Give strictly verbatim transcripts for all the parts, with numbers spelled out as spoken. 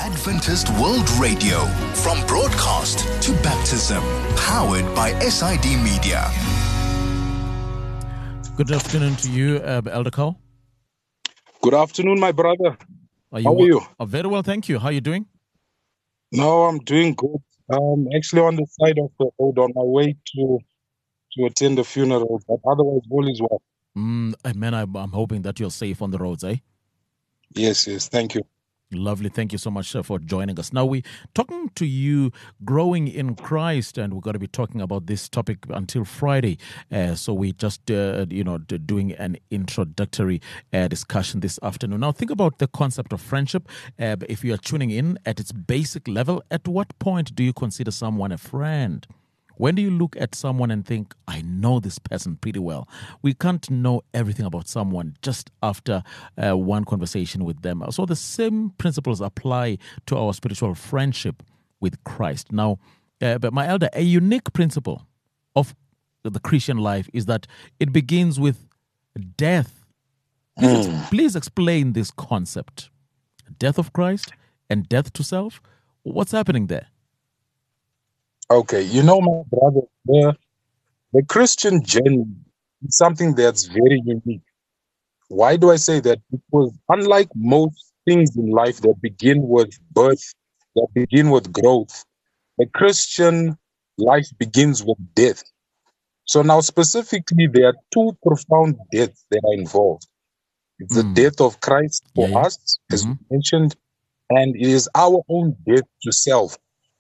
Adventist World Radio, from broadcast to baptism, powered by S I D Media. Good afternoon to you, uh, Elder Carl. Good afternoon, my brother. Are you How are you? Uh, very well, thank you. How are you doing? No, I'm doing good. I'm actually on the side of the road on my way to to attend the funeral, but otherwise all is well. Mm, man, I'm, I'm hoping that you're safe on the roads, eh? Yes, yes. Thank you. Lovely. Thank you so much uh, for joining us. Now, we're talking to you, growing in Christ, and we're going to be talking about this topic until Friday. Uh, so we just, uh, you know, d- doing an introductory uh, discussion this afternoon. Now, think about the concept of friendship. Uh, if you are tuning in at its basic level, at what point do you consider someone a friend? When do you look at someone and think, I know this person pretty well? We can't know everything about someone just after uh, one conversation with them. So the same principles apply to our spiritual friendship with Christ. Now, uh, but my elder, a unique principle of the Christian life is that it begins with death. Please, Mm. please explain this concept. Death of Christ and death to self. What's happening there? Okay, you know, my brother, the, the Christian journey is something that's very unique. Why do I say that? Because unlike most things in life that begin with birth, that begin with growth, the Christian life begins with death. So now specifically, there are two profound deaths that are involved. It's the Mm. death of Christ for Yeah, yeah. us, as we Mhm. mentioned, and it is our own death to self.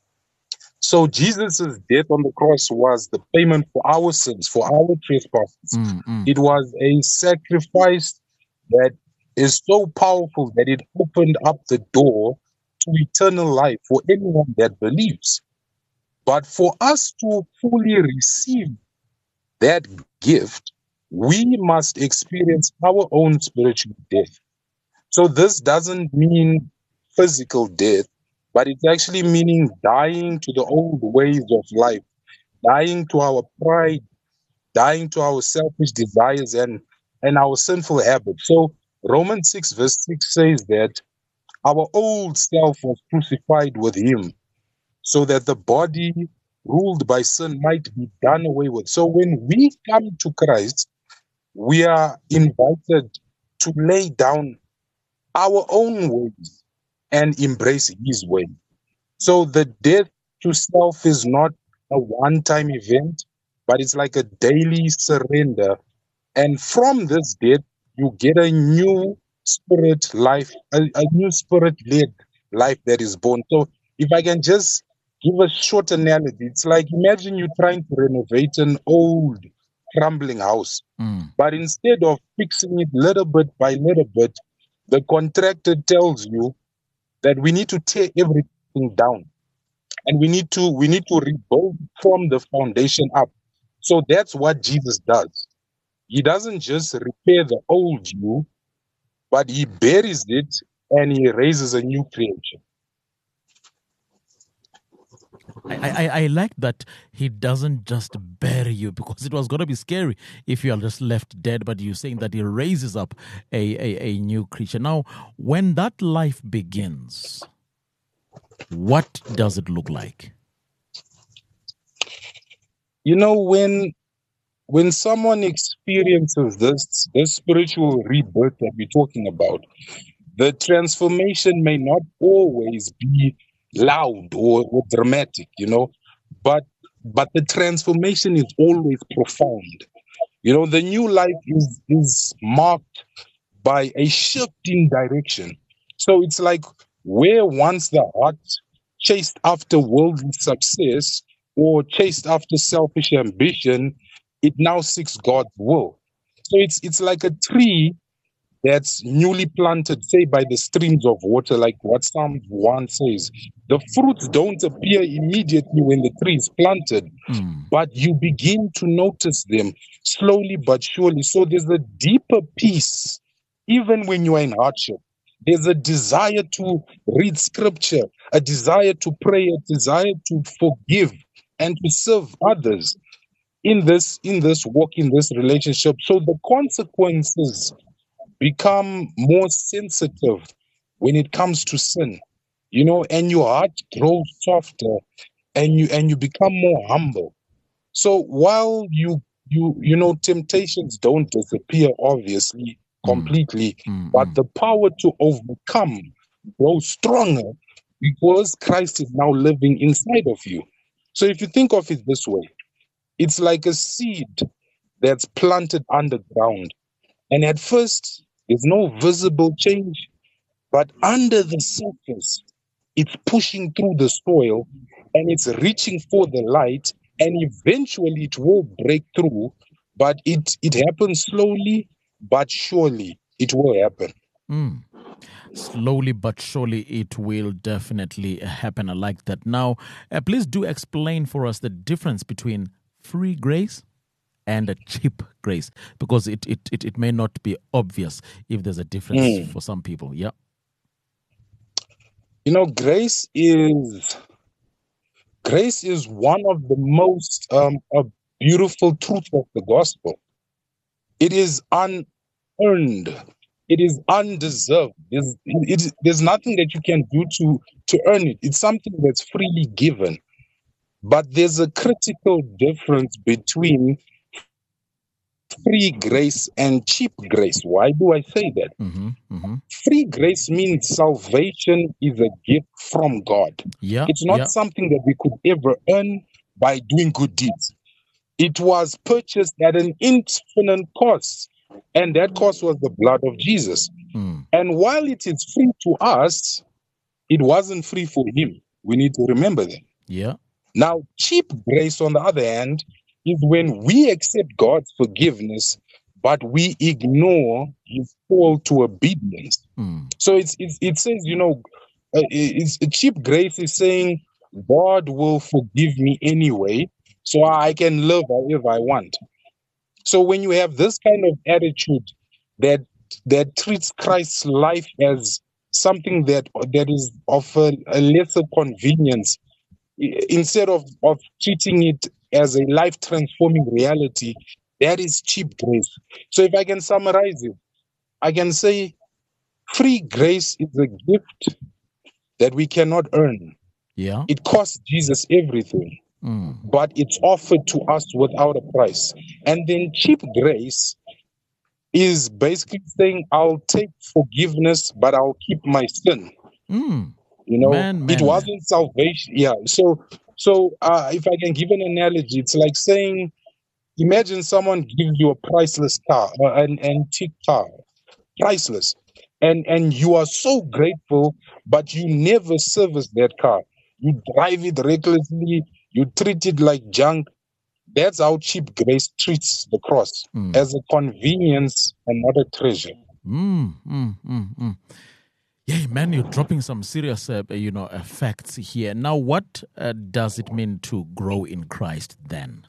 So Jesus' death on the cross was the payment for our sins, for our trespasses. Mm, mm. It was a sacrifice that is so powerful that it opened up the door to eternal life for anyone that believes. But for us to fully receive that gift, we must experience our own spiritual death. So this doesn't mean physical death, but it's actually meaning dying to the old ways of life, dying to our pride, dying to our selfish desires and, and our sinful habits. So Romans six verse six says that our old self was crucified with him so that the body ruled by sin might be done away with. So when we come to Christ, we are invited to lay down our own ways and embrace his way. So the death to self is not a one-time event, but it's like a daily surrender. And from this death, you get a new spirit life, a, a new spirit-led life that is born. So if I can just give a short analogy, it's like imagine you trying to renovate an old crumbling house. Mm. But instead of fixing it little bit by little bit, the contractor tells you that we need to tear everything down and we need to we need to rebuild from the foundation up. So that's what Jesus does. He doesn't just repair the old you, but he buries it and he raises a new creation. I, I, I like that he doesn't just bury you, because it was going to be scary if you are just left dead, but you're saying that he raises up a, a, a new creature. Now, when that life begins, what does it look like? You know, when when someone experiences this this spiritual rebirth that we're talking about, the transformation may not always be loud or, or dramatic, you know, but but the transformation is always profound. You know, the new life is is marked by a shift in direction. So it's like where once the heart chased after worldly success or chased after selfish ambition, it now seeks God's will. So it's it's like a tree that's newly planted, say, by the streams of water, like what Psalm one says. The fruits don't appear immediately when the tree is planted, Mm. but you begin to notice them slowly but surely. So there's a deeper peace, even when you are in hardship. There's a desire to read scripture, a desire to pray, a desire to forgive and to serve others in this in this walk, in this relationship. So the consequences become more sensitive when it comes to sin. you know, and your heart grows softer, and you and you become more humble. So while you you you know temptations don't disappear obviously completely, Mm, but mm. the power to overcome grows stronger because Christ is now living inside of you. So if you think of it this way, it's like a seed that's planted underground, and at first there's no visible change, but under the surface it's pushing through the soil and it's reaching for the light, and eventually it will break through, but it it happens slowly but surely. It will happen. Mm. Slowly but surely, it will definitely happen. I like that. Now, uh, please do explain for us the difference between free grace and a cheap grace, because it, it, it, it may not be obvious if there's a difference Mm. for some people. Yeah. You know, grace is grace is one of the most um, uh, beautiful truths of the gospel. It is unearned. It is undeserved. There's, it, it- there's nothing that you can do to to earn it. It's something that's freely given. But there's a critical difference between free grace and cheap grace. Why do I say that? Mm-hmm. Mm-hmm. Free grace means salvation is a gift from God. Yeah. It's not Yeah. something that we could ever earn by doing good deeds. It was purchased at an infinite cost, and that cost was the blood of Jesus. Mm. And while it is free to us, it wasn't free for him. We need to remember that. Yeah. Now, cheap grace, on the other hand, is when we accept God's forgiveness, but we ignore his call to obedience. Mm. So it's, it's it says, you know, uh, it's cheap grace is saying God will forgive me anyway, so I can live however I want. So when you have this kind of attitude that that treats Christ's life as something that that is of a, a lesser convenience, i- instead of, of treating it as a life transforming reality, that is cheap grace. So if I can summarize it, I can say free grace is a gift that we cannot earn. Yeah. It costs Jesus everything, Mm. but it's offered to us without a price. And then cheap grace is basically saying, I'll take forgiveness, but I'll keep my sin. Mm. You know, Man, it man, man. wasn't salvation. Yeah. So, so uh, if I can give an analogy, it's like saying, imagine someone gives you a priceless car, uh, an antique car, priceless, and and you are so grateful, but you never service that car. You drive it recklessly. You treat it like junk. That's how cheap grace treats the cross, Mm. as a convenience and not a treasure. Mm, mm, mm, mm. Yeah, man, you're dropping some serious, uh, you know, uh, facts here. Now, what uh, does it mean to grow in Christ then?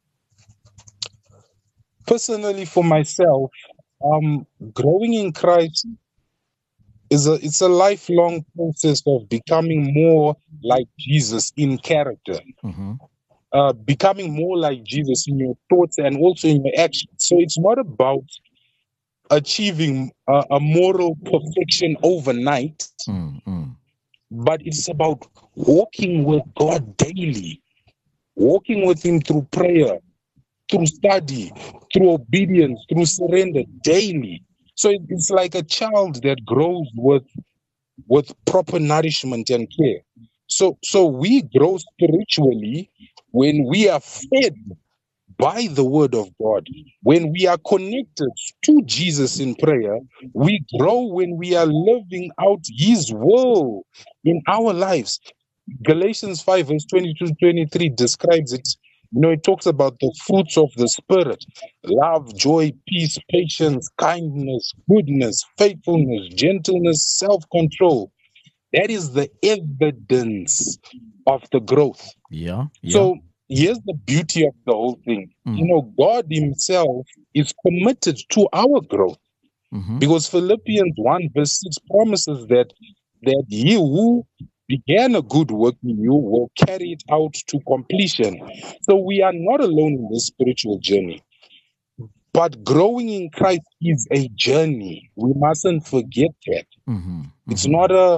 Personally, for myself, um, growing in Christ is a it's a lifelong process of becoming more like Jesus in character, Mm-hmm. uh, becoming more like Jesus in your thoughts and also in your actions. So it's not about achieving a, a moral perfection overnight, Mm, mm. but it's about walking with God daily, walking with Him through prayer, through study, through obedience, through surrender daily. So it- it's like a child that grows with with proper nourishment and care. So so we grow spiritually when we are fed by the word of God. When we are connected to Jesus in prayer, we grow when we are living out his will in our lives. Galatians five, verse twenty-two to twenty-three describes it. You know, it talks about the fruits of the Spirit: love, joy, peace, patience, kindness, goodness, faithfulness, gentleness, self control. That is the evidence of the growth. Yeah, yeah. So here's the beauty of the whole thing. You Mm. know, God Himself is committed to our growth, Mm-hmm. because Philippians one, verse six promises that that He who began a good work in you will carry it out to completion. So we are not alone in this spiritual journey, but growing in Christ is a journey. We mustn't forget that. Mm-hmm. It's Mm-hmm. not a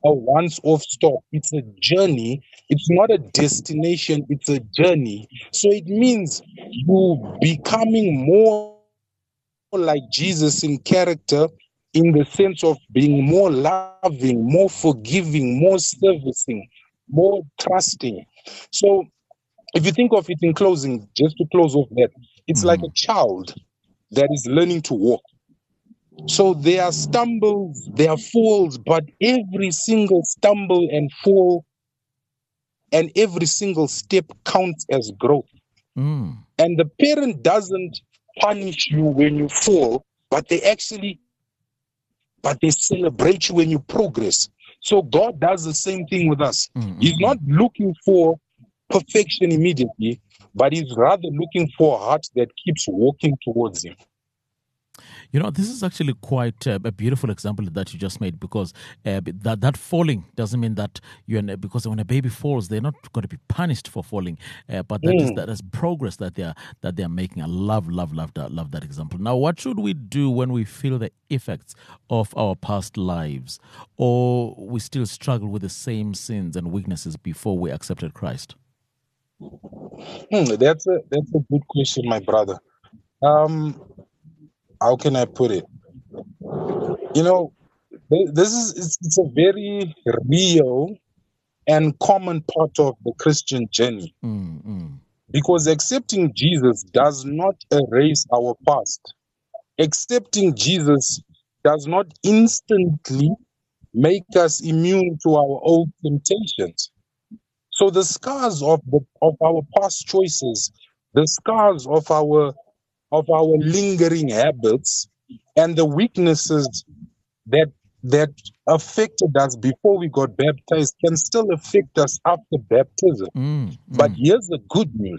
a once-off stop. It's a journey. It's not a destination. It's a journey. So it means you becoming more like Jesus in character, in the sense of being more loving, more forgiving, more servicing, more trusting. So if you think of it in closing, just to close off that, it's like a child that is learning to walk. So there are stumbles, there are falls, but every single stumble and fall and every single step counts as growth. Mm. And the parent doesn't punish you when you fall, but they actually, but they celebrate you when you progress. So God does the same thing with us. Mm-hmm. He's not looking for perfection immediately, but he's rather looking for a heart that keeps walking towards him. You know, this is actually quite uh, a beautiful example that you just made, because uh, that that falling doesn't mean that you're in, because when a baby falls, they're not going to be punished for falling, uh, but that Mm. is that is progress that they are that they are making. I love, love, love that, love that example. Now, what should we do when we feel the effects of our past lives, or we still struggle with the same sins and weaknesses before we accepted Christ? Hmm, that's a that's a good question, my brother. Um, how can I put it? You know, th- this is it's, it's a very real and common part of the Christian journey, Mm, mm. because accepting Jesus does not erase our past. Accepting Jesus does not instantly make us immune to our old temptations. So the scars of the of our past choices, the scars of our of our lingering habits, and the weaknesses that that affected us before we got baptized can still affect us after baptism. Mm, But mm. here's the good news: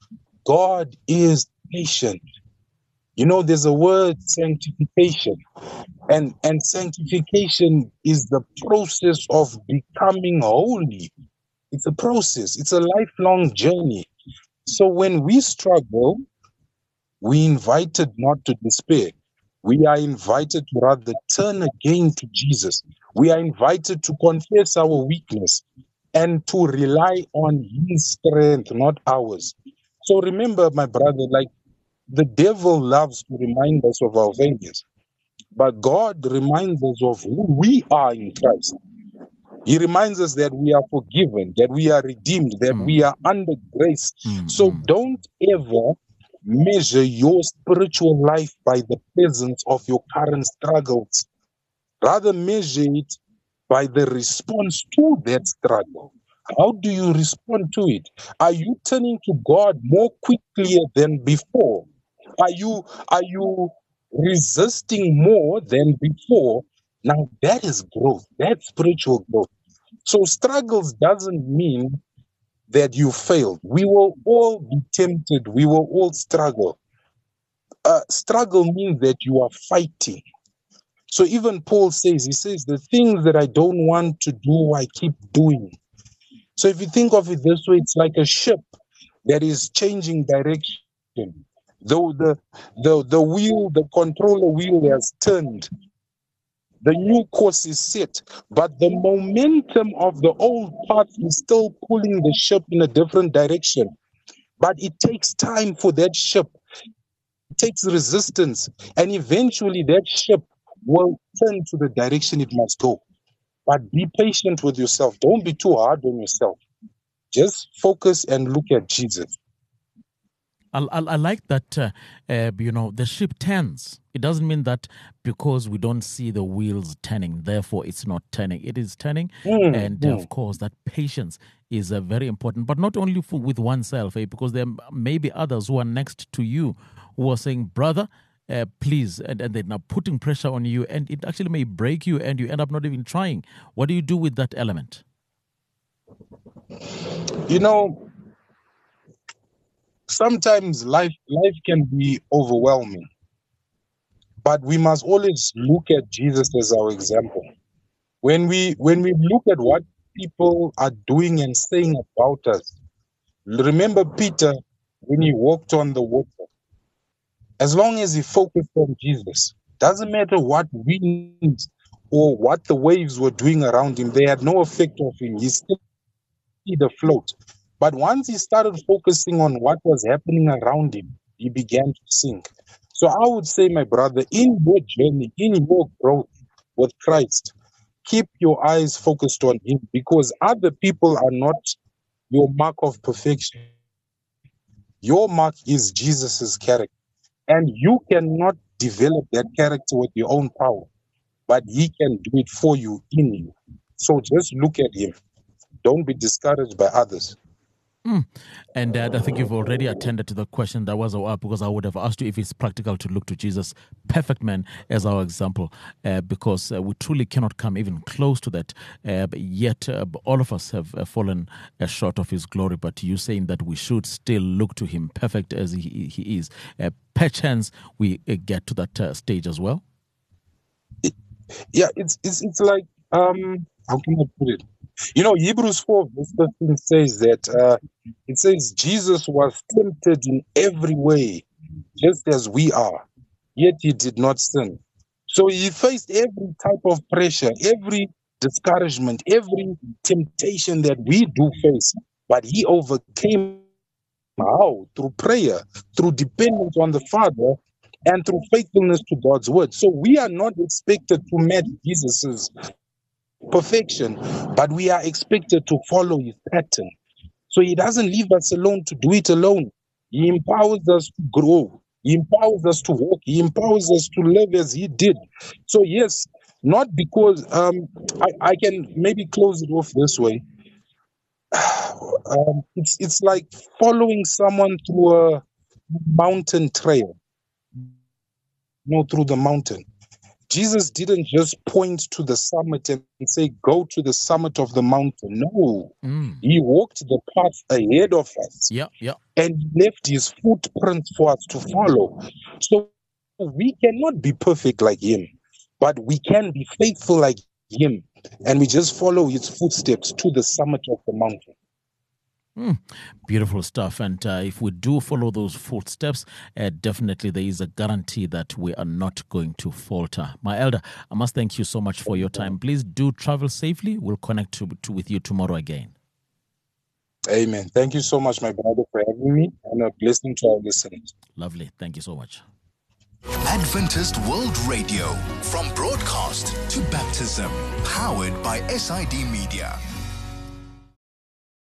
God is patient. You know, there's a word, sanctification, and and sanctification is the process of becoming holy. It's a process. It's a lifelong journey. So when we struggle, we invited not to despair. We are invited to rather turn again to Jesus. We are invited to confess our weakness and to rely on his strength, not ours. So remember, my brother, like the devil loves to remind us of our failures, but God reminds us of who we are in Christ. He reminds us that we are forgiven, that we are redeemed, that Mm. we are under grace. Mm, So mm. don't ever measure your spiritual life by the presence of your current struggles. Rather, measure it by the response to that struggle. How do you respond to it? Are you turning to God more quickly than before? Are you are you resisting more than before? Now that is growth. That's spiritual growth. So struggles doesn't mean that you failed. We will all be tempted. We will all struggle. Uh, struggle means that you are fighting. So even Paul says, he says, the things that I don't want to do, I keep doing. So if you think of it this way, it's like a ship that is changing direction. Though the the the wheel, the controller wheel has turned, the new course is set, but the momentum of the old path is still pulling the ship in a different direction. But it takes time for that ship. It takes resistance, and eventually that ship will turn to the direction it must go. But be patient with yourself. Don't be too hard on yourself. Just focus and look at Jesus. I, I, I like that, uh, uh, you know, the ship turns. It doesn't mean that because we don't see the wheels turning, therefore it's not turning. It is turning. Mm, and, uh, mm. of course, that patience is uh, very important, but not only for, with oneself, eh, because there may be others who are next to you who are saying, brother, uh, please, and, and they're now putting pressure on you, and it actually may break you, and you end up not even trying. What do you do with that element? You know, sometimes life life can be overwhelming, but we must always look at Jesus as our example. When we when we look at what people are doing and saying about us, remember Peter when he walked on the water. As long as he focused on Jesus, doesn't matter what winds or what the waves were doing around him, they had no effect of him. He still stayed afloat. But once he started focusing on what was happening around him, he began to sink. So I would say, my brother, in your journey, in your growth with Christ, keep your eyes focused on him, because other people are not your mark of perfection. Your mark is Jesus's character. And you cannot develop that character with your own power, but he can do it for you, in you. So just look at him. Don't be discouraged by others. Mm. And uh, I think you've already attended to the question that was up, because I would have asked you if it's practical to look to Jesus, perfect man, as our example, uh, because uh, we truly cannot come even close to that. Uh, but yet, uh, all of us have uh, fallen uh, short of his glory. But you saying that we should still look to him, perfect as he, he is. Uh, perchance we uh, get to that uh, stage as well. It, yeah, it's it's it's like um, how can I put it? You know, Hebrews four verse thirteen says that uh, it says Jesus was tempted in every way, just as we are, yet he did not sin. So he faced every type of pressure, every discouragement, every temptation that we do face, but he overcame. How? Through prayer, through dependence on the Father, and through faithfulness to God's word. So we are not expected to match Jesus's perfection, but we are expected to follow his pattern. So he doesn't leave us alone to do it alone. He empowers us to grow. He empowers us to walk. He empowers us to live as he did. So yes, not because um, I, I can maybe close it off this way. Um, it's it's like following someone through a mountain trail. You know, through the mountain. Jesus didn't just point to the summit and say, go to the summit of the mountain. No, Mm. he walked the path ahead of us. Yeah, yeah. And he left his footprints for us to follow. So we cannot be perfect like him, but we can be faithful like him. And we just follow his footsteps to the summit of the mountain. Mm, beautiful stuff. And uh, if we do follow those footsteps, uh, definitely there is a guarantee that we are not going to falter. My elder, I must thank you so much for your time. Please do travel safely. We'll connect to, to with you tomorrow again. Amen. Thank you so much, my brother, for having me, and a blessing to our listeners. Lovely. Thank you so much. Adventist World Radio, from broadcast to baptism, powered by S I D Media.